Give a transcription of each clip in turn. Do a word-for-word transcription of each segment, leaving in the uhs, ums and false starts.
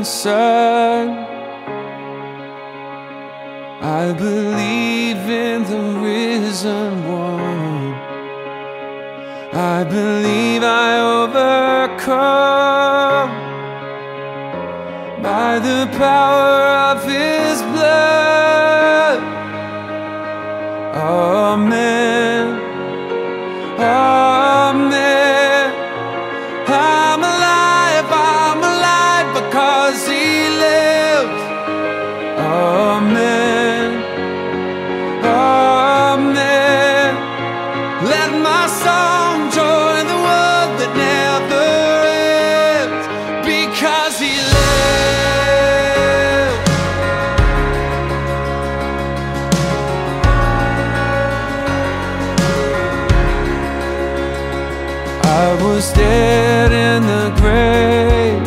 Son. I believe in the risen one. I believe I overcome by the power of His blood. Amen. Amen. I'm alive, I'm alive because He lives. Amen. Amen. Let my song join the world that never ends because He lives. I was dead in the grave.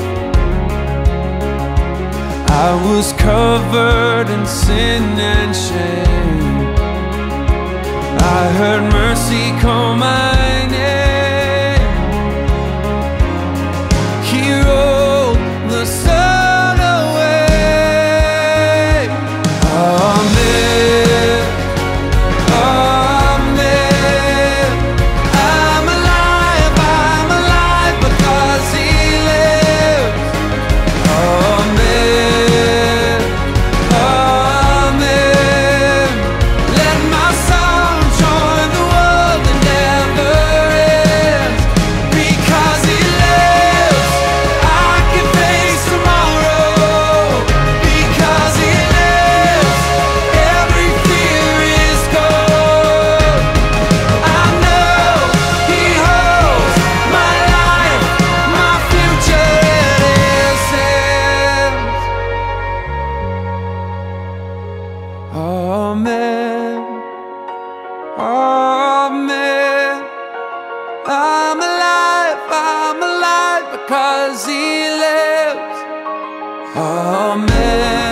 I was covered in sin and shame. I heard mercy call my name. He rolled the sun away. Amen. Amen. I'm alive, I'm alive because He lives. Amen. Amen. Let my song join the world that never ends because He lives. I can face tomorrow because He lives. Every fear is gone. I know He holds my life, my future in His hands. Amen. Amen. I'm alive, I'm alive because He lives. Amen.